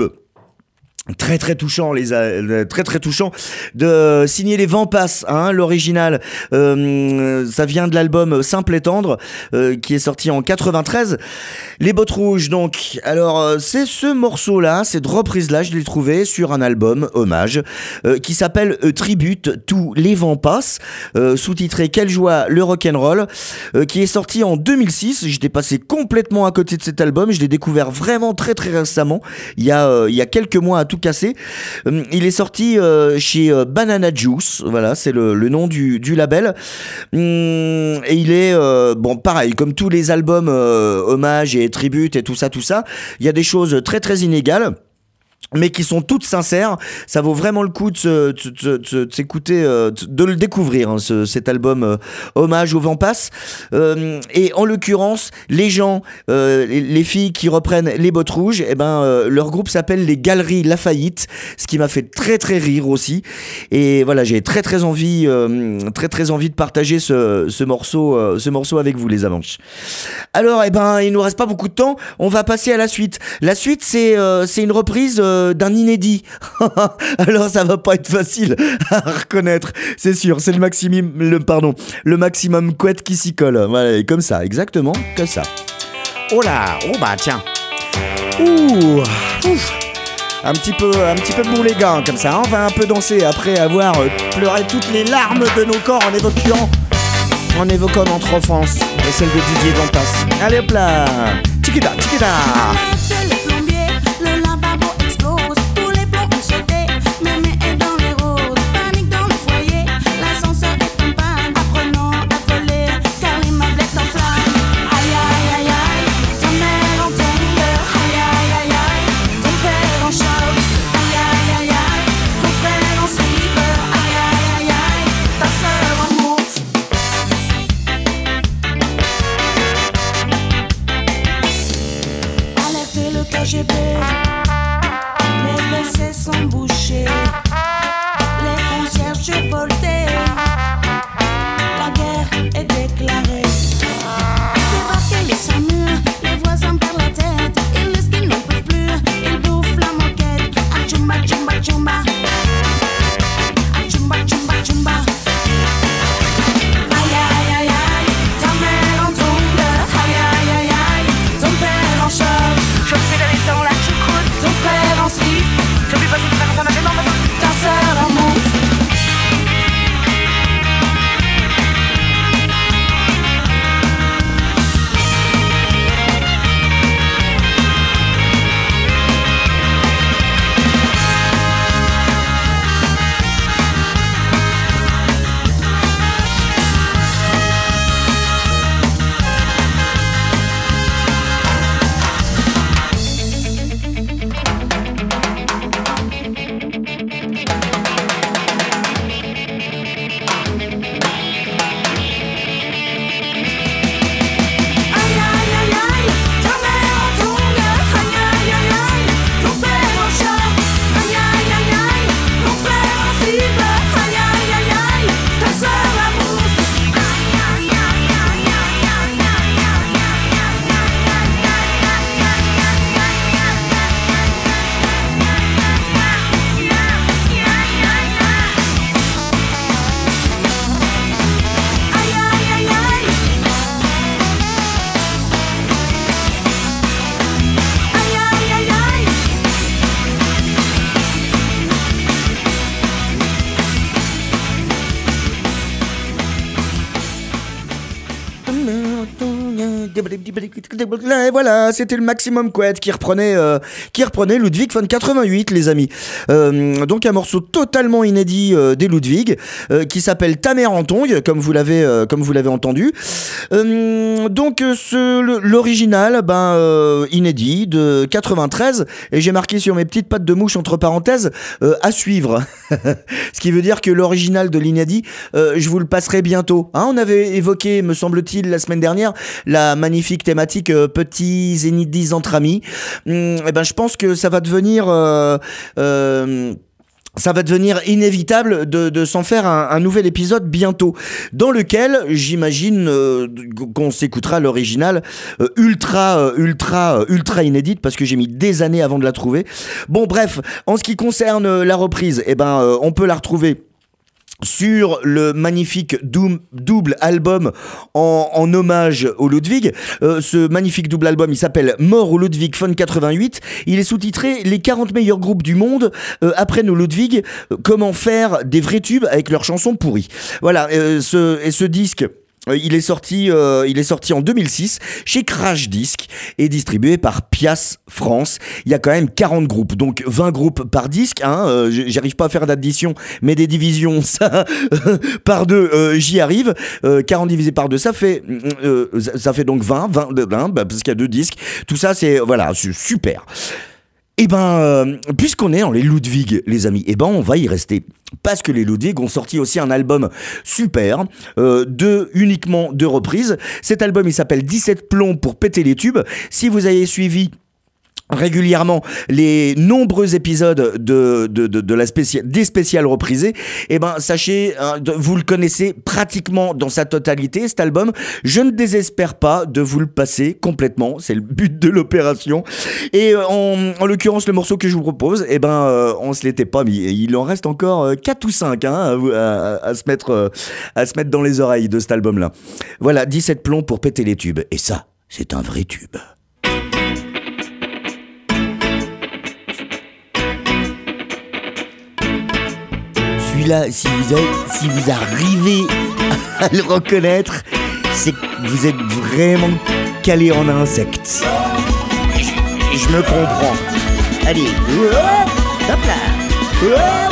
Très très touchant, les a... très très touchant de signer les Vampas, hein, l'original. Euh, ça vient de l'album Simple et tendre, euh, qui est sorti en quatre-vingt-treize. Les bottes rouges, donc. Alors euh, c'est ce morceau-là, cette reprise-là, je l'ai trouvé sur un album hommage euh, qui s'appelle euh, Tribute to les Vampas, euh, sous-titré Quelle joie le rock'n'roll, euh, qui est sorti en deux mille six. J'étais passé complètement à côté de cet album. Je l'ai découvert vraiment très très récemment. Il y a euh, il y a quelques mois à tout cassé. Il est sorti euh, chez euh, Banana Juice, voilà, c'est le, le nom du, du label. Hum, et il est, euh, bon, pareil, comme tous les albums euh, hommages et tributes et tout ça, tout ça, il y a des choses très très inégales, mais qui sont toutes sincères. Ça vaut vraiment le coup de, se, de, de, de, de s'écouter, euh, de le découvrir, hein, ce, cet album euh, hommage aux Vampas. Euh, et en l'occurrence, les gens, euh, les, les filles qui reprennent les bottes rouges, eh ben, euh, leur groupe s'appelle les Galeries Lafayette, ce qui m'a fait très très rire aussi. Et voilà, j'ai très très envie, euh, très très envie de partager ce, ce morceau, euh, ce morceau avec vous, les Amanches. Alors, eh ben, il nous reste pas beaucoup de temps. On va passer à la suite. La suite, c'est, euh, c'est une reprise euh, d'un inédit. Alors ça va pas être facile à reconnaître, c'est sûr. C'est le maximum, le pardon, le maximum couette qui s'y colle. Voilà, comme ça, exactement, comme ça. Oh là, oh bah tiens. Ouh, ouf. Un petit peu, un petit peu bourlégan comme ça. On va un peu danser après avoir pleuré toutes les larmes de nos corps en évoquant, en évoquant notre enfance et celle de Didier Vampas. Allez hop là, tchikida, tchikida. Alerte Et voilà, c'était le Maximum Couette qui reprenait, euh, qui reprenait Ludwig von quatre-vingt-huit, les amis. Euh, donc un morceau totalement inédit euh, des Ludwig, euh, qui s'appelle Ta mère en tongue, comme vous l'avez, euh, comme vous l'avez entendu. Euh, donc ce, le, l'original, ben euh, inédit de quatre-vingt-treize, et j'ai marqué sur mes petites pattes de mouche entre parenthèses euh, à suivre. Ce qui veut dire que l'original de l'inédit, euh, je vous le passerai bientôt. Hein, on avait évoqué, me semble-t-il, la semaine dernière, la magnifique thématique euh, petits inédits entre amis. Hum, et ben, je pense que ça va devenir... Euh, euh, Ça va devenir inévitable de, de s'en faire un, un nouvel épisode bientôt, dans lequel j'imagine euh, qu'on s'écoutera l'original euh, ultra, euh, ultra, euh, ultra inédite, parce que j'ai mis des années avant de la trouver. Bon, bref, en ce qui concerne euh, la reprise, eh ben, euh, on peut la retrouver sur le magnifique doum, double album en, en hommage au Ludwig. Euh, ce magnifique double album, il s'appelle Mort au Ludwig von quatre-vingt-huit. Il est sous-titré Les quarante meilleurs groupes du monde euh, après nos Ludwig, euh, comment faire des vrais tubes avec leurs chansons pourries. Voilà, euh, ce, et ce disque... Il est sorti, euh, il est sorti en deux mille six chez Crash Disc et distribué par Pias France. Il y a quand même quarante groupes, donc vingt groupes par disque. Hein, euh, j'arrive pas à faire d'addition, mais des divisions, ça par deux, euh, j'y arrive. Euh, quarante divisé par deux, ça fait, euh, ça fait donc vingt, vingt, vingt bah, parce qu'il y a deux disques. Tout ça, c'est voilà, c'est super. Eh ben, euh, puisqu'on est dans les Ludwig, les amis, eh ben, on va y rester. Parce que les Ludwig ont sorti aussi un album super, euh, de, uniquement deux reprises. Cet album, il s'appelle dix-sept plombs pour péter les tubes. Si vous avez suivi régulièrement les nombreux épisodes de, de, de, de la spéciale, des spéciales reprisées, eh ben, sachez, hein, de, vous le connaissez pratiquement dans sa totalité, cet album. Je ne désespère pas de vous le passer complètement. C'est le but de l'opération. Et en, en l'occurrence, le morceau que je vous propose, eh ben, euh, on se l'était pas mis. Il en reste encore quatre ou cinq, hein, à, à, à se mettre, euh, à se mettre dans les oreilles de cet album-là. Voilà, dix-sept plombs pour péter les tubes. Et ça, c'est un vrai tube. Là, si vous, avez, si vous arrivez à le reconnaître, c'est que vous êtes vraiment calé en insectes. Et je, et je me comprends. Allez, hop là.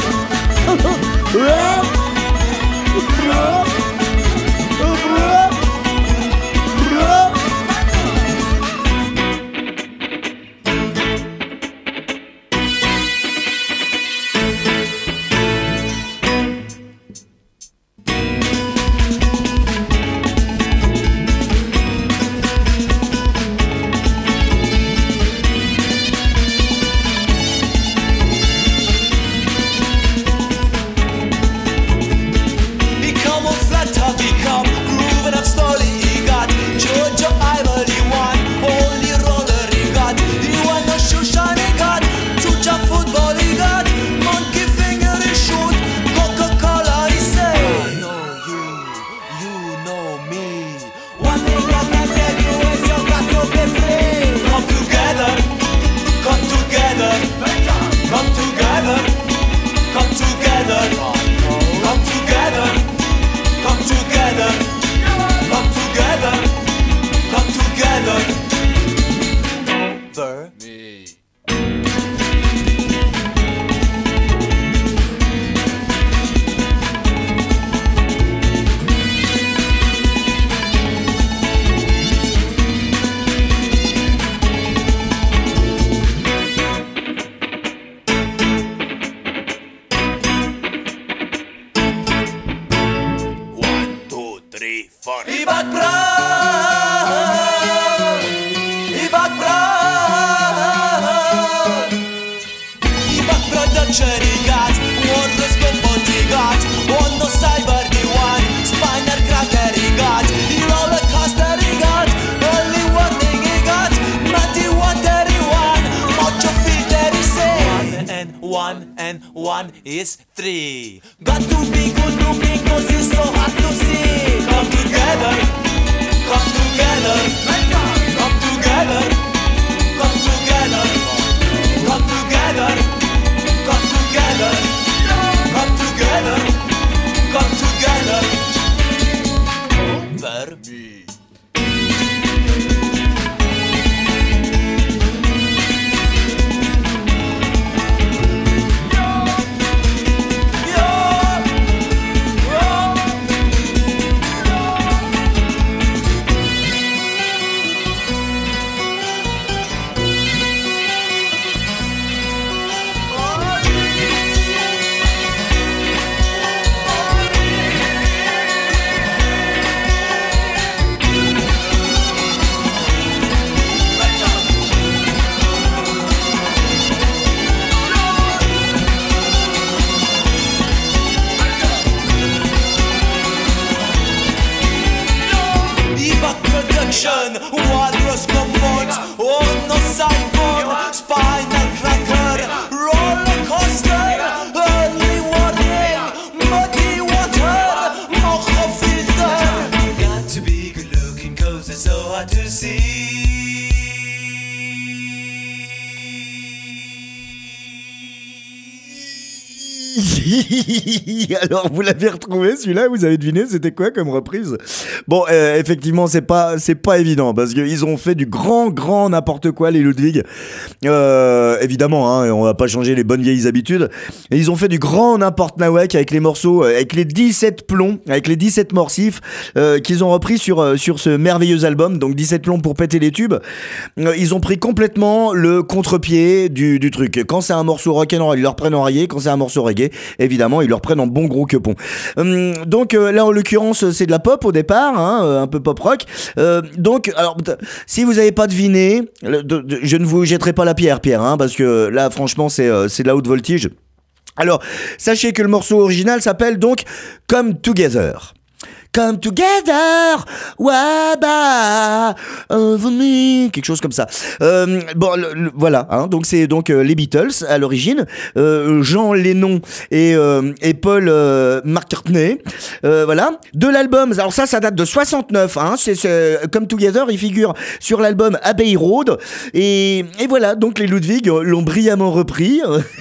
Is three. Got to be good to be cause it's so hard to see. Come together, come together, come together, come together, come together, come together, come together, come together. For me. Alors, vous l'avez retrouvé celui-là, vous avez deviné c'était quoi comme reprise? Bon, euh, effectivement, c'est pas, c'est pas évident parce qu'ils ont fait du grand, grand n'importe quoi, les Ludwig. Euh, évidemment, hein, on va pas changer les bonnes vieilles habitudes. Et ils ont fait du grand n'importe nawak avec les morceaux, avec les dix-sept plombs, avec les dix-sept morsifs euh, qu'ils ont repris sur, sur ce merveilleux album. Donc, dix-sept plombs pour péter les tubes. Euh, ils ont pris complètement le contre-pied du, du truc. Quand c'est un morceau rock'n'roll, ils le reprennent en rayé. Quand c'est un morceau reggae, évidemment, ils le reprennent en bon gros quepon. Hum, donc euh, là, en l'occurrence, c'est de la pop au départ, hein, un peu pop rock. Euh, donc, alors, si vous n'avez pas deviné, je ne vous jetterai pas la pierre, Pierre, hein, parce que là, franchement, c'est, euh, c'est de la haute voltige. Alors, sachez que le morceau original s'appelle donc Come Together. Come together, waba, over me, quelque chose comme ça. Euh, bon, le, le, voilà, hein, donc c'est donc euh, les Beatles à l'origine, euh, Jean Lennon et, euh, et Paul euh, McCartney, euh, voilà, de l'album. Alors ça, ça date de soixante-neuf. Hein, c'est, c'est Come Together, il figure sur l'album Abbey Road, et, et voilà, donc les Ludwig l'ont brillamment repris.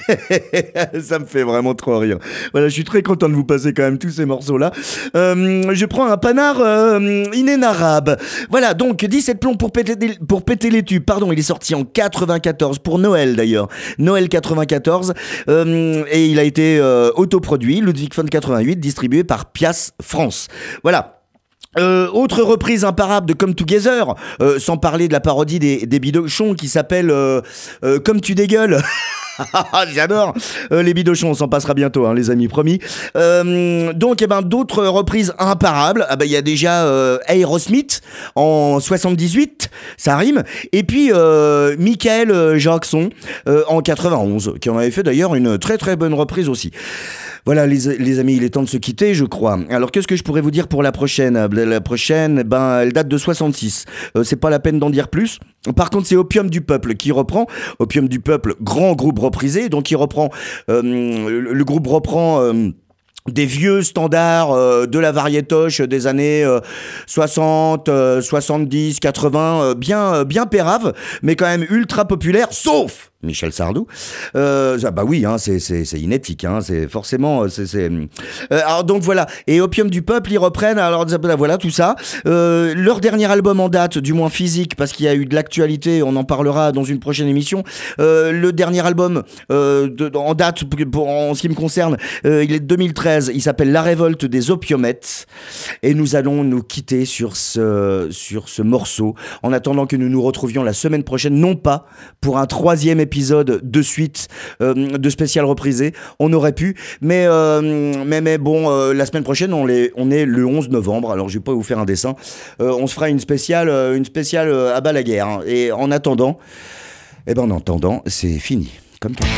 Ça me fait vraiment trop rire. Voilà, je suis très content de vous passer quand même tous ces morceaux-là. Euh, Je prends un panard euh, inénarrable. Voilà, donc dix-sept plombs pour péter, des, pour péter les tubes. Pardon, il est sorti en quatre-vingt-quatorze, pour Noël d'ailleurs. Noël quatre-vingt-quatorze. Euh, et il a été euh, autoproduit, Ludwig von quatre-vingt-huit, distribué par Pias France. Voilà. Euh, autre reprise imparable de Come Together, euh, sans parler de la parodie des, des bidochons qui s'appelle euh, euh, Comme tu dégueules. J'adore euh, les bidochons, on s'en passera bientôt, hein, les amis, promis. Euh, donc, eh ben, d'autres reprises imparables. Ah ben, il y a déjà euh, Aerosmith en soixante-dix-huit, ça rime. Et puis euh, Michael Jackson euh, en quatre-vingt-onze, qui en avait fait d'ailleurs une très très bonne reprise aussi. Voilà les, les amis, il est temps de se quitter, je crois. Alors qu'est-ce que je pourrais vous dire pour la prochaine? La prochaine, ben, elle date de soixante-six. Euh, c'est pas la peine d'en dire plus. Par contre, c'est Opium du Peuple qui reprend. Opium du Peuple, grand groupe reprisé. Donc, il reprend. Euh, le, le groupe reprend. Euh, des vieux standards euh, de la variétoche des années euh, soixante, euh, soixante-dix, quatre-vingts, euh, bien, euh, bien péraves, mais quand même ultra populaires, sauf Michel Sardou. Euh, bah oui, hein, c'est, c'est, c'est inéthique, hein, c'est forcément, c'est, c'est... Euh, alors donc voilà, et Opium du Peuple, ils reprennent, alors voilà tout ça. Euh, leur dernier album en date, du moins physique, parce qu'il y a eu de l'actualité, on en parlera dans une prochaine émission. Euh, le dernier album euh, de, en date, pour, en ce qui me concerne, euh, il est de deux mille treize, il s'appelle La Révolte des Opiomettes, et nous allons nous quitter sur ce, sur ce morceau, en attendant que nous nous retrouvions la semaine prochaine, non pas pour un troisième épisode épisode de suite euh, de spécial reprisé, on aurait pu, mais euh, mais mais bon, euh, la semaine prochaine on est on est le onze novembre. Alors je vais pas vous faire un dessin. Euh, on se fera une spéciale euh, une spéciale euh, à bas la guerre. Hein. Et en attendant, eh ben en attendant, c'est fini comme ça.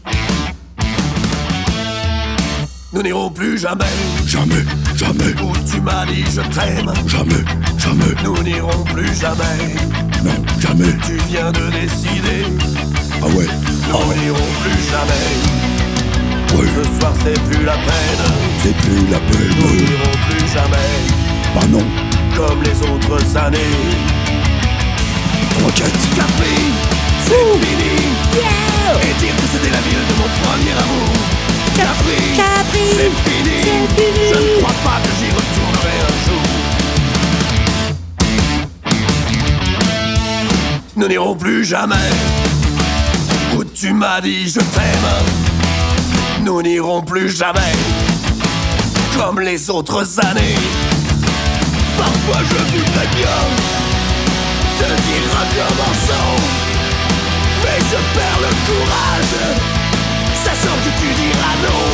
Nous n'irons plus jamais, Jamais, jamais, où tu m'as dit je t'aime. jamais, jamais, Nous n'irons plus jamais, non, jamais. tu viens de décider. Ah ouais, Nous n'irons plus jamais, ouais, ce soir c'est plus la peine. c'est plus la Nous peine. n'irons plus jamais, Bah non, comme les autres années. t'inquiète. Capri, c'est fini. Et dire que c'était la ville de mon premier amour. Capri, Capri, c'est fini. c'est fini. Je ne crois pas que j'y retournerai un jour. Nous n'irons plus jamais où tu m'as dit je t'aime. Nous n'irons plus jamais comme les autres années. Parfois je voudrais bien te dire un bien morceau, mais je perds le courage, sachant que tu diras non.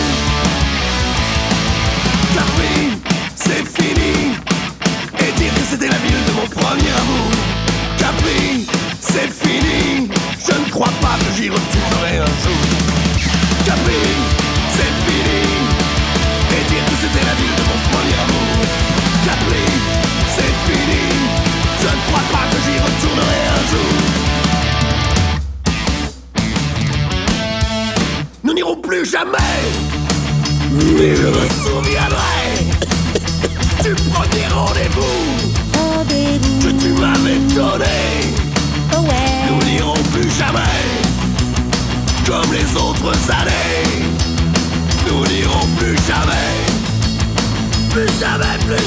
Capri, c'est fini. Et dire que c'était la ville de mon premier amour. Capri, c'est fini. Je ne crois pas que j'y retournerai un jour. Capri, c'est fini. Et dire que c'était la ville de mon premier amour. Capri, c'est fini. Je ne crois pas que j'y retournerai un jour. Nous n'irons plus jamais, mais je me souviendrai du premier rendez-vous Rendez-vous, que tu m'avais donné. oh ouais. Nous n'irons plus jamais comme les autres années. Nous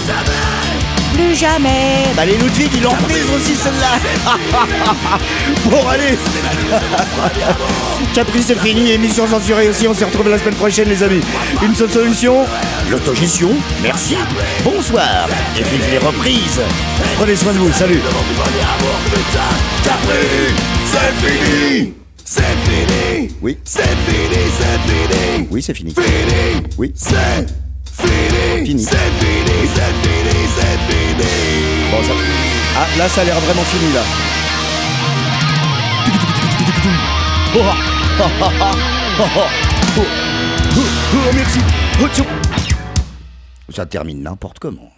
Plus jamais. Bah les Ludwig, ils l'ont prise aussi celle-là. Bon allez. Capri c'est fini, émission censurée aussi, on se retrouve la semaine prochaine les amis. Une seule solution, l'autogestion, merci, bonsoir, et vive les reprises. Prenez soin de vous, salut. Capri, c'est fini. C'est fini. Oui. C'est fini, c'est fini. Oui c'est fini. Fini. Oui. C'est fini. Fini. C'est fini, c'est fini, c'est fini. Bon ça... Ah là ça a l'air vraiment fini là. Oh, merci. Ça termine n'importe comment.